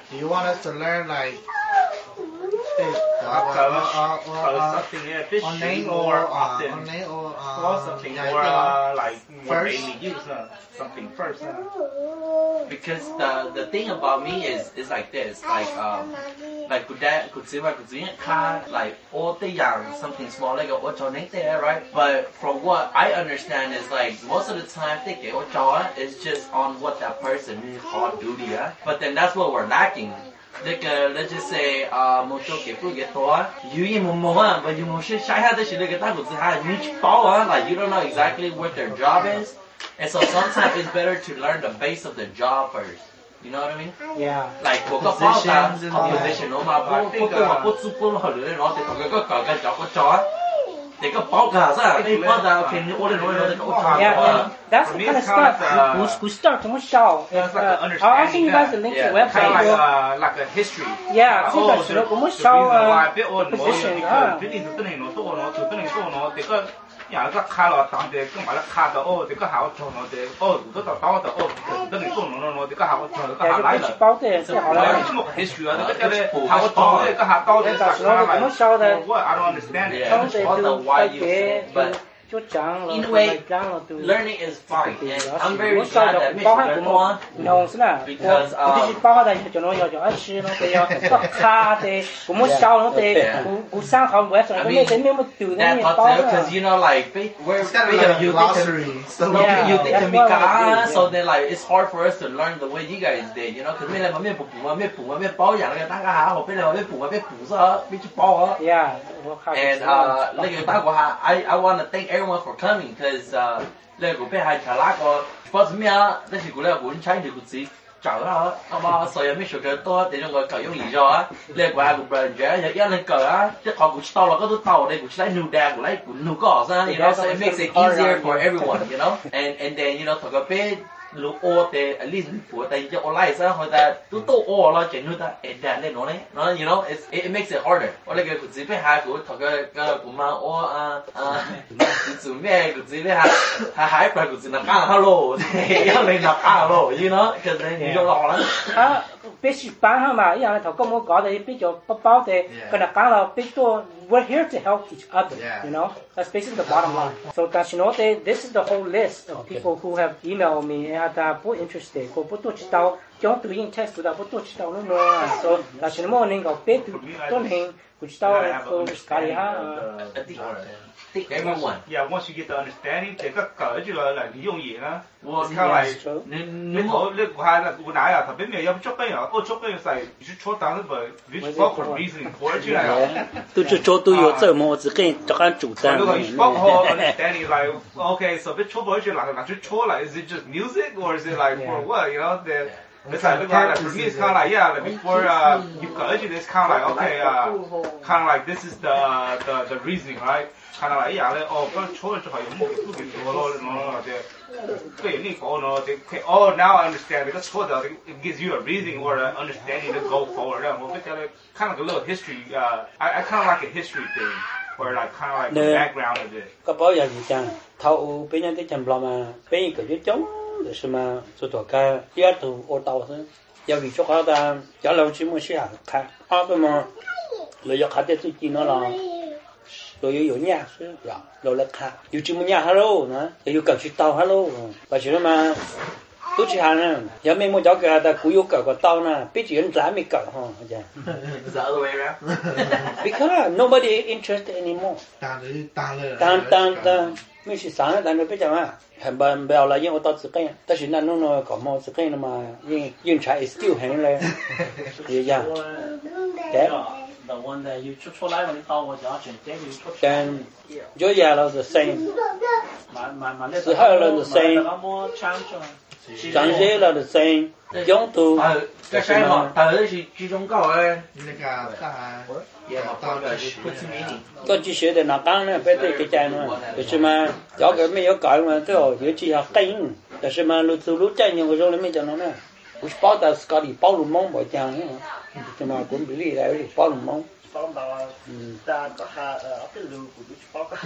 Do you want us to learn like something online more or often? online or Something yeah, more more first? daily use. Something first. Because the thing about me is like this, like could see like all the young something small like what there, right? But from what I understand is like most of the time they get what is just on what that person is on duty, but then that's what we're lacking. Like let's just say một số cái phụ cái to you in một but you một些sai下的是那个大股子哈你去包like you don't know exactly what their job is, and so sometimes it's better to learn the base of the job first. You know what I mean? Yeah. Like một cái bao ta position nó mà bố chú bố họ lựa nó thì cái chó they got bulk guys, they bought that okay, yeah, that's the kind of stuff we start to show. I'll send you guys the link to the website. Like a history. Yeah, the position. Yeah, cái khai là tạm để cái mà nó khai đó, thì cái hảo cho nó để, nó đó đó, cái này nó thì cái hảo cho nó cái hảo lại là. Cái một history đó, cái hảo cho cái hảo to để cái khai lại. What I don't understand it. All the why you, but in a way, learning is fine, and I'm very glad that Michigan won because because you know like we're you glossary, so you think to me so then like it's hard for us to learn the way you guys did, you know, because mình là mình bao dạng cái ta cái hả học bên là mình sao biết bao yeah, and like I want to thank everyone for coming because like we had Chalaco first me this is good good trying to see chào đó mà so ya mấy số cái to để cho người cởi dùng lý do á like qua cũng bền dễ ya lên cởi á chứ họ cũng tao là có tao đây cũng lấy new đà cũng lấy cũng new cỏ ra, you know, so it makes it easier for everyone, you know, and then you know thật cái bé lúc ô thì at least của tay cho online sao hồi ta tú tô ô lo chuyện nữa ta đàn lên nó đấy nó you know it makes it harder or like cái gì phải hai của thật cái của mà ô cái mẹ cái gì phải hai phải cái gì là cá hello thì cái này là cá hello you know cái này nhiều lọ lắm biết bán ha mà ý là thằng công có thì biết cho bao thì cái là cá là biết cho we're here to help each other, you know, that's basically the bottom line. So this is the whole list of people who have emailed me and are interested. Có bố tôi chỉ tao trong tự nhiên test của bố tôi chỉ tao nữa. So là chỉ muốn nên có biết tôi nên của chỉ tao có cái ha. Everyone. Yeah, once you get the understanding, thì cái cỡ chứ là lý dụng gì đó. It's kind of like nếu mà nếu của hai là của nãy là thằng bên mình chốt cái nào, chốt cái sai, chỉ chốt tao nó bởi which for reason for chứ này. tôi chốt tôi有这么只跟这个主张。 如果 fuck whole understanding like okay, so biết chốt bởi chứ là chốt là is it just music or is it like for what, you know? It's like for me, it's kind of like like before you cỡ chứ it's kind of like okay, kind of like this is the reasoning, right? Kind of like cái chốt cho phải một cái cái nó cái này có nó thì now I understand because chốt đó it gives you a reasoning or an understanding to go forward. Well, kind of like a little history. I kind of like a history thing, or like kind of like the background of it. Có bao giờ gì chẳng thâu bên nhân cái chầm lo mà bên cái biết chống để xem mà số tuổi ca tiếc từ ô tàu thôi. Giờ vì chỗ họ ta giờ lâu chỉ muốn xíu khác. Cái mà lời giờ khác thì chỉ nó là rồi有nhà是呀，rồi là khác. Yêu chỉ muốn nhà hello nữa, yêu cầu chỉ tàu hello. Và chỉ mà tôi chỉ hàng nè, giờ mình muốn cho cái ta cũng yêu cầu cái tàu nè, biết chuyện giá mình cầu ha, dạ. The other way around. Because nobody interested anymore. Tan mình chỉ sáng tan rồi biết chẳng à, hàng bên bèo là những ô tô tự cái, ta chỉ là nó có một tự cái mà nhưng chạy still hàng lên, vậy dạ. The one that you chốt lại mà tao vào đó chuyển tiếp you chốt. Then, your yellow the same. Mà the hell is the same. Chẳng dễ là the same. Giống tu. Cái sai mà tới chỉ trong câu ấy. Có chỉ sửa để nó căng nữa, phải cái trái nữa. Để mà cho cái mấy cái mà cái hồi chỉ học kinh. Để mà lúc chạy nhiều rồi mình cho nó nữa. 我包到自家里包了忙不讲，什么滚不离来包了忙。 包到ta có hà cái lù của đứa bao có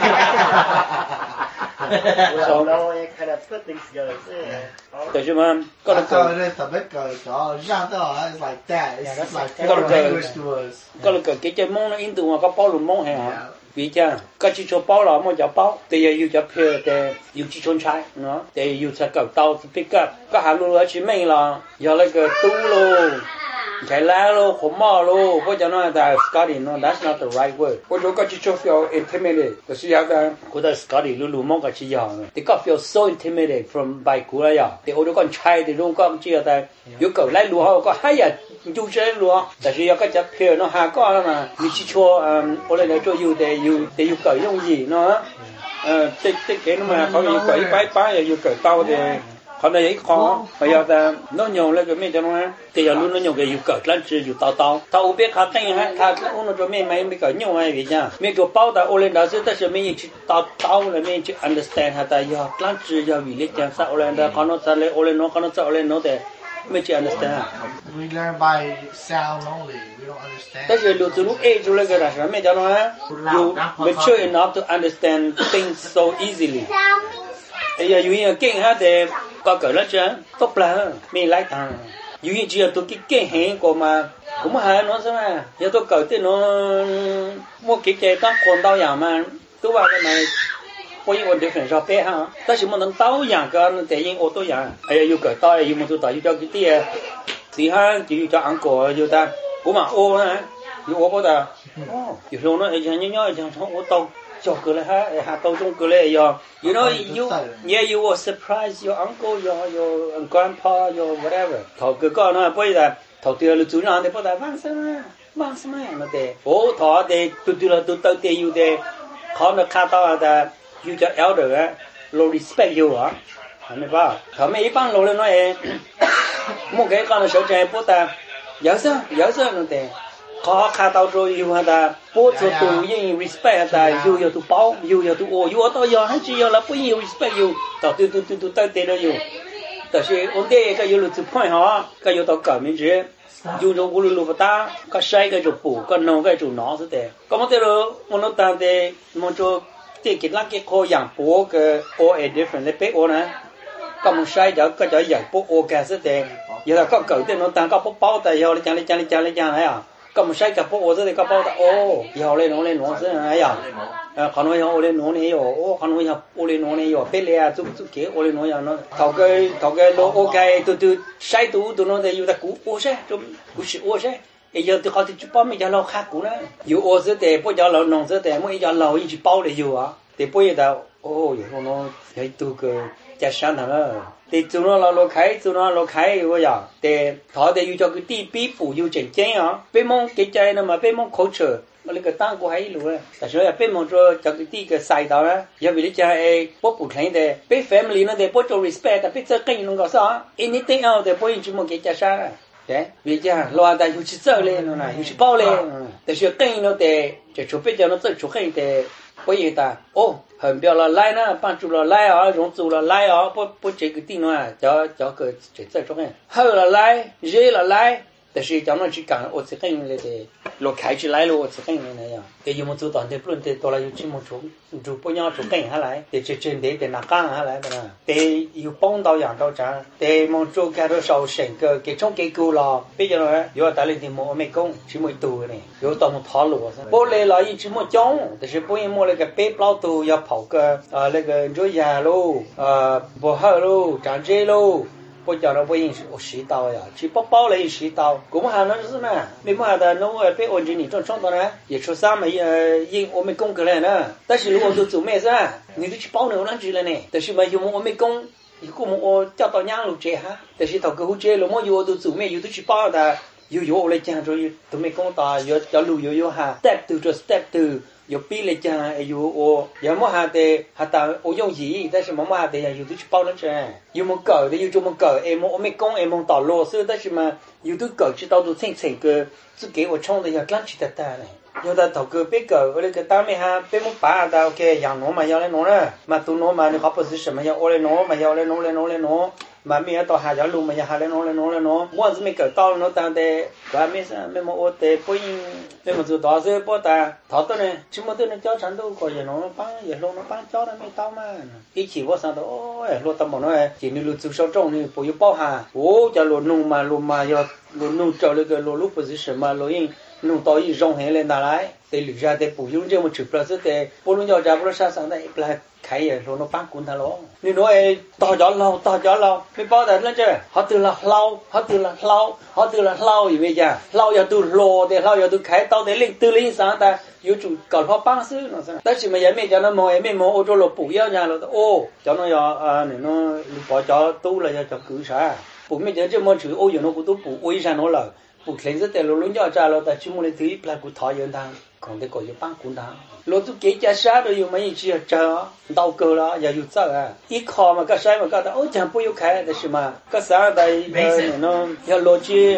so now I kind of put things together 但是嘛，搞了 That's how it is. The big guy, it's like that. It's that's like like foreign that. language to us. 搞了个cái món nó in từ mà có bao luôn món hay hả? Vì cha, cái chỉ cho bao là mà cho bao, thì yêu cho phê, thì yêu chỉ chôn trái, nó, thì yêu cho cầu tàu to pick up, cái hàng luôn ở chỉ mình là, giờ lấy cái tú luôn. Chạy lá luôn, khổ mò luôn, bây giờ nó là Scotty, no, that's not the right word. Bây giờ cái chỉ cho feel intimidated, cái gì đó, cái đó Scotty luôn luôn mong cái chỉ giờ, thì có feel so intimidated from by cũ là giờ, thì ở đó con trai thì luôn có chỉ là, yêu cầu lấy luôn họ có hay à, chú chơi luôn, tại vì cái chấp feel nó hà có là, mình chỉ cho, ở đây là cho yêu để yêu cầu用gì nó, cái nó màเขาyêu cầu bái yêu cầu tao thì còn này khó, bây giờ ta nó nhiều lên cái mấy cho nó, thì giờ luôn nó nhiều cái yêu cầu lắm chứ yêu tao tao biết khá tinh ha, khá nó cho mấy cái nhiều hay vậy nha, mấy cái bao ta ô lên đó sẽ ta sẽ mấy chỉ tao là mấy chỉ understand ha ta giờ lắm chứ giờ vì lý chẳng sao ô lên đó còn nó sao lên ô lên nó còn nó sao lên nó thì mấy chỉ understand. We learn by sound only. We don't understand. Tại vì lúc age rồi cái đó mấy cho nó, you mature enough to understand things so easily. Bây giờ you kinh ha thì có cỡ lắm chứ, tốt là mình lại thằng, you chỉ là tôi cái kinh hệ của mà cũng hay nó sao mà, giờ tôi cỡ thì nó mua cái tao còn tao dạng mà, tôi bảo cái này có những vấn đề phải rõ bé ha,但是mình tao dạng cái nó thể hiện ô tô dạng, ai yêu cỡ tao yêu một số tao yêu cho cái tia, thì ha chỉ yêu cho ăn cổ yêu ta, cũng mà ô ha, yêu ô bao ta, yêu lúc nó ai chẳng nhớ chẳng thằng ô tô. Cho cứ là ha tao trong cứ là you know you were surprised your uncle your grandpa your whatever thầu cứ con nó bây giờ thầu tiêu là chú nó thì bây giờ vang sao nó thế ô thọ thì tôi là tôi tao tiêu you thế họ nó khá tao là you cho elder á lo respect you á mình bảo thọ mấy bạn lo lên nói một cái con nó sợ chạy bây giờ giờ sao nó thế khó khá tao rồi yêu hả bố cho tụi những respect hả yêu tụi bao yêu tụi ô yêu tao yêu hay chỉ yêu là bố yêu respect yêu tao tụi tao tên đó yêu tại vì vấn đề cái yêu là tụi point hả cái yêu tao cả mình chứ yêu trong cái lúa ta cái sai cái chỗ bù cái nông cái chỗ nó thế đấy có một điều nó ta để một chỗ để cái lăng cái khó dạng bố cái all a different lấy bé ô nè có một sai giờ cái chỗ dạng bố ô cái thế đấy giờ là có cỡ thì nó tăng có bố bao tại giờ lấy chăng này à có một sai cả bộ rồi thì có bao ô giờ lên nó thế này à còn nói ô lên nó này ô còn nói ô lên nó này bé lẹ chút kia ô lên nó nó thầu cái lô ok từ sai tụ nó thì yêu ta cú ô sai좀 cú ô sai giờ từ họ thì chụp bao mấy giờ lâu khác cú nữa yêu ô thế thì bây giờ lâu nông thế thì mỗi giờ lâu chỉ bao để yêu à thì bây giờ ô giờ nó cái tụ cái giá sản hả thì chúng nó lo khai bây giờ thì họ thì yêu cho cái tí bí phụ yêu chỉnh chén á bên mong cái trái nó mà bên mong culture mà lấy cái tăng của hay luôn tại sao bên mong cho cái tí cái sai đó á giờ vì cái trái bố phụ thấy thì bên family nó thì bố cho respect tại bên chơi cái nó có sao anything else thì bố chỉ một cái giá sản đấy vì cha lo tại yêu chỉ chơi lên nó này yêu chỉ bao lên tại sao cái nó thì chỉ chụp bây giờ nó chơi chụp cái thì bây giờ ta ô很标了来呢，帮助了来啊，用足了来啊，不这个地方叫个这种人，好了来，热了来，但是叫我去干，我这个人来的，落开起来了，我这个人那样，แต่有么做到的，不能的到了有这么做不要做干下来，的这真的拿干下来的呢，的有帮到养到这，的么做干到少成个给种给够了，比较呢，有带来的么没工，只么多呢，有到么套路噻，不来了一只么讲，但是不因么那个背包都要跑个那个做牙喽，不好喽，长这喽。不叫他不认识我拾到呀，去包了一拾到，我们还能是嘛？没办法的，那我被安全你撞到呢，也出啥么因我们供过来呢。但是如果都做没事，你就去包牛郎去了呢。但是嘛，有我们供，如果我叫到娘路这哈，但是他给我这了，我有都做没有都去包的，有我来讲说有都没供到，要路有哈 ，step to 就 step to。有比来讲有我有么下的下到我用意，但是么下的有都去包了这，有么搞的有这么搞，我没讲么到螺丝，但是嘛有都搞知道都清个，只给我冲的要干起的单嘞。有的头个别搞，我那个单位哈，别么把的 OK 养农嘛要来农了，嘛都农嘛你好不是什么要我来农嘛要来农， mà mình tao hà giáo luôn mà hà lên nó muốn gì mình cởi tao nó ta để và mình mà ô tê bôi mình mà tao sẽ bôi ta tháo tôi này chúng mà tôi này cho chẳng đâu có gì nó bắn gì luôn nó bắn cho nó mới tao mà ít chỉ bôi sang đó ôi luôn tao mà nói chỉ nên luôn chịu sâu trong nên bôi bao hà ô cho luôn mà giờ luôn cho cái luôn position mà luôn nung tao ý rong hết lên lại để lựa ra để bổ sung cho một chút plus để bổ sung cho ra bổ sung sang đây là khai rồi nó bán cuốn thà lo nếu nói tao gió lâuไม่bao giờ lên chơi họ từ là lâu gì bây giờ lâu giờ từ lô để lâu giờ từ khai tao để lên từ lên sang ta yêu chủ còn họ bán xứ nó sao但是mà giờ mấy cho nó mua ô tô lột bù yếu nhà rồi ô cho nó giờ này nó bỏ cho tu là cho cứ sao bù mấy giờ chứ mua chữ ô giờ nó cũng tu bù ô sao nó là bù lên rất là luôn cho ra rồi ta chỉ muốn lấy thứ là cũng thọ yên thang còn để có yêu bán cuốn thang lúc tu kế cha sát rồi yêu mấy chuyện chờ đau cơ đó giờ yêu sợ à ít khó mà cái sai mà cái đó ôi chẳng bao nhiêu khai đấy mà cái sáng đây nó giờ lo chi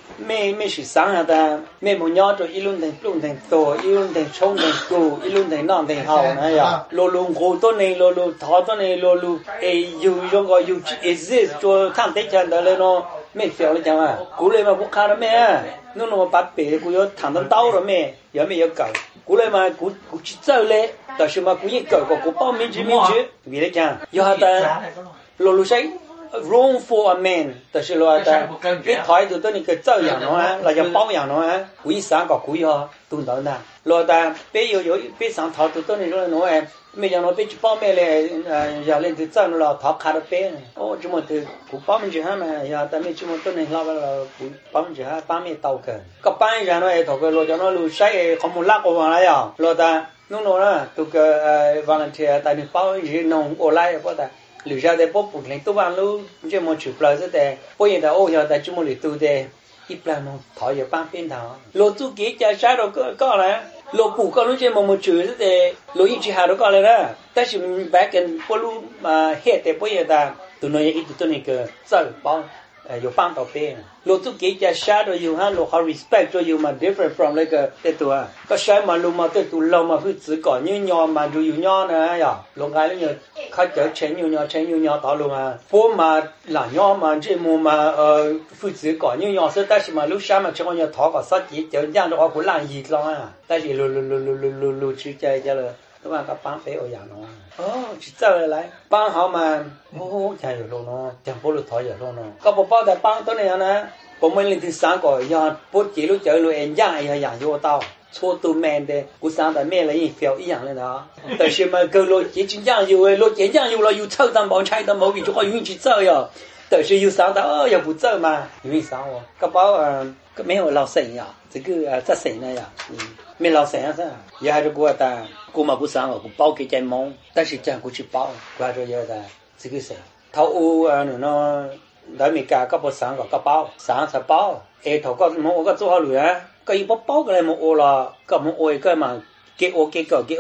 mấy sự sáng à ta mấy một nhau rồi ilun thành tổ ilun thành冲thành cụ ilun thành non thành hậu này à lo luôn hồ tôi này lo thọ tôi này lo yêu trong cái yêu exist cho tham tế chân đó lên nó mấy phiền lên chẳng à cú lên mà bốc khá đó mấy nó bắt bể cú yo thằng đau rồi mấy giờ mấy yo cởi cú lên mà cú chỉ chơi lên但是嘛cú yên cởi của cú bao miễn chứ vì đấy chẳng giờ ta lo say room for a man 但是咯ta cái thói từ tôi này cái chơiอย่างnó á là yang baoอย่างnó á cú sáng có cú yo tu đó nè lo ta bây giờ bây sáng thọ từ tôi này rồi nó em mấy giờ nó bây bao mẹ này giờ lên từ chơi nó là thọ khá là bé ô chúng mà từ cú bao miễn chứ ha mà giờ ta mấy chúng mà tôi này là cú bao miễn chứ ha bao mẹ tàu cái các bạn giờ nó thọ cái lo cho nó lu say không muốn lắc vào lại à lo ta nó là tụi cái volunteer tại mình bao gì nông online bao ta lựa ra để bố phụ lên tụi bạn luôn chứ một chục lời thế để bây giờ ô giờ tại chúng một lựa tụi để ít lần nó thổi giờ bán bên thảo lô tụi kia cha sai rồi có là lô phụ có lúc chứ một chục thế để lô ít chỉ hà đó có là đó tại vì mình back in bố lu mà hết để bây giờ ta tụi nó ít tụi này cái sao bao有帮到别人，老祖给家下头有哈，老好 respect 就有嘛 different from 那个这多啊，个啥嘛路嘛这多老嘛会自个牛鸟嘛就有鸟呢呀，老爱那个开着牵牛鸟道路嘛，波嘛蓝鸟嘛这么嘛会自个牛鸟是，但是嘛路上嘛这个要讨个啥子，就养的话不烂一了啊，但是路去这了。các bạn các bán phế ở nhà nó chỉ chơi lại bán họ mà chạy rồi nó chẳng bao giờ thôi rồi nó các bộ bao đại bán tới này nè bộ mình lên thứ sáng gọi giờ bố chỉ lúc chơi lúc em dạng vô tao cho tụi men để cú sáng tại mẹ lấy phiếu ý dạng lên đó tại sao mà cơ lúc chỉ chính dạng vô lúc chỉ dạng vô là vô chơi tao bảo chạy tao bảo vì cho có những chỉ chơi à tại sao vô sáng tao giờ phụ chơi mà vì sao các báo cái mấy hồi lao sành à chỉ cứ rất sành này à mấy lao sành sao giờ hai đứa cô ta cô mà cô sáng rồi cô bao cái chai mông但是chẳng cô chỉ bao qua rồi giờ ta chỉ cứ sành thâu u nó đợi mình cả các bộ sáng và các bao sáng sẽ bao thâu có một cái chỗ lửa cái bao cái này một ô là cái một ô cái mà cái ô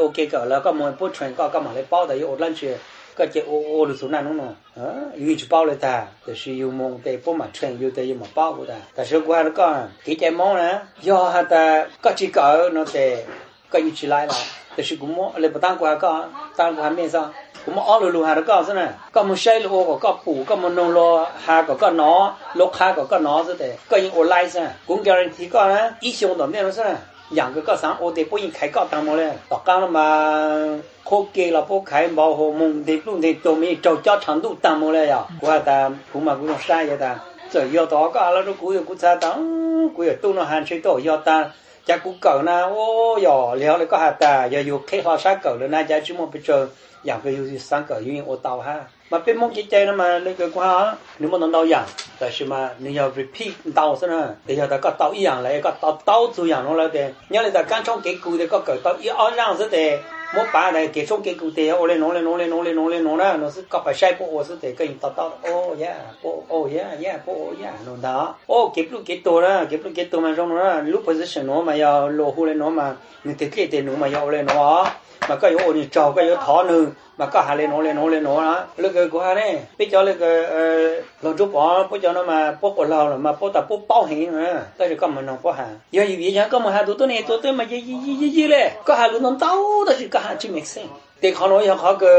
là cái một bộ chuyện cái mà lấy bao đấy ô lên chuyện cái ô được số nào nó yêu chỉ baoเลยtaแต่是有梦的不嘛chuyện有的有嘛包的但是qua nó có cái chai mông nè do ha ta có chỉ có nó để có yêu chỉ lại làแต่是cũng mua lấy bắt qua có tăng qua miếng sao cũng mua ở lù hà đó có thế này có một xây lù có phủ có một nông lò hà có nó lốc hà có nó thế đấy có những online sao cũng guarantee có nè ít xong đó miếng saoอย่างก็สามโอเดปุ่ยขายก็ตามมาเลยต่อการมาโคเกเราพวกขายบ่หัวมุงเด็กรุ่นเด็กตัวมีเจ้าเจ้าฉันดูตามมาเลยอ่ะว่าตามกูมากูต้องใช้ยาตาจะยอต่อก็แล้วกูอยู่กูจะตามกูอยู่ตู้นหันใช้ตัวยอตาจะกูเก่านะโอ้ยอแล้วเลยก็หาตาอย่าอยู่แค่เขาใช้เก่าเลยนะจะชั่วโมงไปเจออย่างก็อยู่สังเกตอยู่โอเตาฮะmà bên mongใจนะมาเลยก็ว่าnếu mà nó đauอย่างแต่是嘛你要 repeat đauซะนะแต่要它ก็đau一样来ก็đau做样了的你来在刚从给骨的个搞到一二样子的我把来给从给骨的我来弄了那是搞把晒不我是得跟到哦呀不哦呀不哦呀弄到哦给不给多了给不给多嘛种了如果是什么嘛要落户来弄嘛你得给的弄嘛要来弄啊mà có yếu thì trâu có yếu thỏ nữa mà có hà lên nó đó lúc cái của hà này biết cho lúc cái lòng chú bỏ biết cho nó mà bố của lâu mà bố ta bố bao hình nữa tới được có mà nó có hà giờ gì vậy có mà hà tụi này mà gì lên có hà luôn nó tao đó chỉ có hà chỉ make sense để họ nói họ cái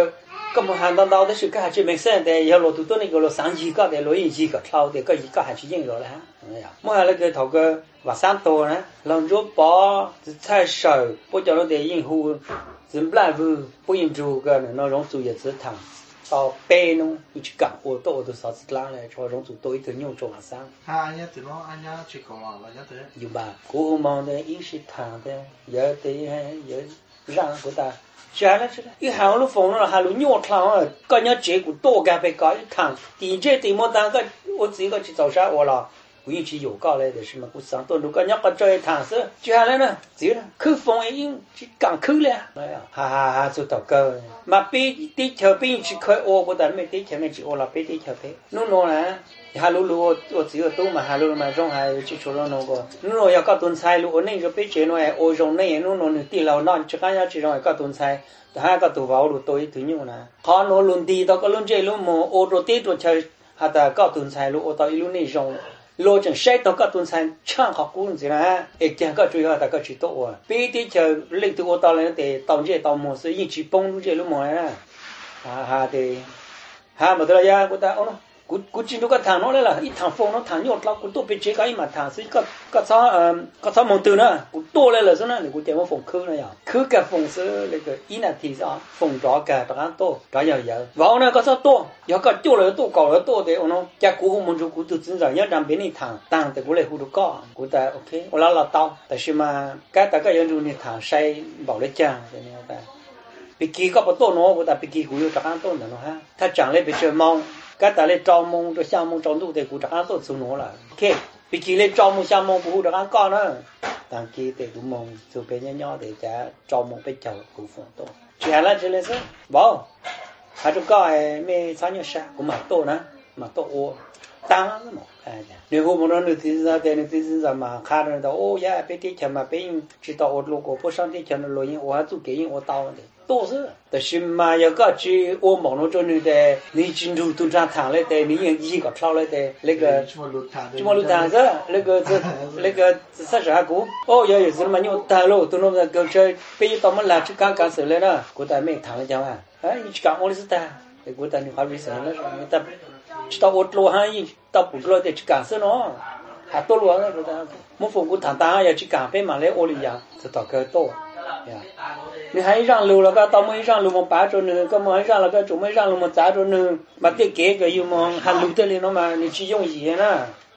咁么行到的是个去没生的，要落多那个落上几个的，落一几个抄的，个一个还是应了啦。哎呀，么下那个头个话三多呢，人做包是菜少，不叫人的应付，是不来不应做个那种做也只谈。到背弄一去讲，我都啥子拉来，说种做多一点用做晚上。 anh nhá từ nó anh nhá chỉ còn là nhá tới. 有吧？古蒙的饮食谈的，有的还有让不大。下来是的，一行路风了，还路尿汤啊，个人结果多干被搞一汤，地这地么当个我自己个去找啥我了。我一起有搞来的什么？我上多路个人个这一趟是，接下来呢，走了，口风一用去港口了，哎呀，哈做到高，嘛背地条边去开我但没地条没去我了，背地条背，弄呢，哈路我只有多嘛，哈路嘛中还去除了那个，弄要搞炖菜路，我那个背着呢，我用那弄地老那去看下去让搞炖菜，还个都话路多一点用呢，好弄论地到个论这路么，我做地做菜，还得搞炖菜路，我到一路那种。罗正晒到个顿餐唱好古子啦，讲个最后大家知道啊，别的就领导我到那的到这到么是一起帮助这路么啊，的，没得了呀，我打哦。กูจินก็ทางนู้นเลยล่ะอีทางฟงนู้นทางยอดเรากูตัวไปเจ๊ก็อีมาทางซึ่งก็ซ้อมองตื่นนะกูตัวเลยล่ะซึ่งนั่นกูเดี๋ยวว่าฟงคือนะอย่างคือกับฟงซื้อเลยก็อีนาทีซ้อฟงจ่อกับตะกันโตจ่อเยอะๆว่าเนี่ยก็ซ้อตัวอยากก็จ่อเลยตัวก่อเลยตัวเดี๋ยวนู้นจะกูมันจะกูตัวจริงจังยังจำเป็นนี่ทางต่างแต่กูเลยกูดูก็กูแต่โอเค我เรา到แต่是嘛ก็แต่ก็ยังดูนี่ทางใช้บอกเลยจ้าอย่างนี้แต่ปีกี้ก็พอตัวนู้นกูแต่ปีกี้กูอยู่ตะกันโตนั่นนะฮะถ้าจังเลยไปเจอมองcái ta lấy trâu mông cho sang mông trâu đủ để cụ trả tốt số nó là ok vì chỉ lấy trâu mông sang mông cụ trả con nữa đằng kia để cụ mông số bé nhỏ để trả trâu mông bé chầu cụ phun tốt chỉ là chỉ là sao bảo hai chú coi mấy sáng nhớ sa cũng mặc tốt nữa mặc tốt ô tăng lắm mà nếu hôm đó người thì ra mà khai ra đó ô ya bé tí chả mà bé chỉ tao ô lô cổ bớt sang tí chả nó lôi ô hai chú kia ô tao đấy多是，但是嘛，有个去我网络中的，你进入赌场谈来的，你用一个跳来的那个，什么路谈是那个啥啥股，哦，有时嘛，你谈了，都弄个狗车，被他们来去刚手来了，我在没谈了讲啊，你去讲我的是谈，我在你话没什么了，但去到我路上一到不路的去讲什么，还多路那个的，我父母谈谈要去讲，被嘛来我里样，就到个多。你还让路了个，到没让路么摆着呢？个么让了个，就没让路么砸着呢？嘛得给个有么还路得了嘛？你去用盐呢？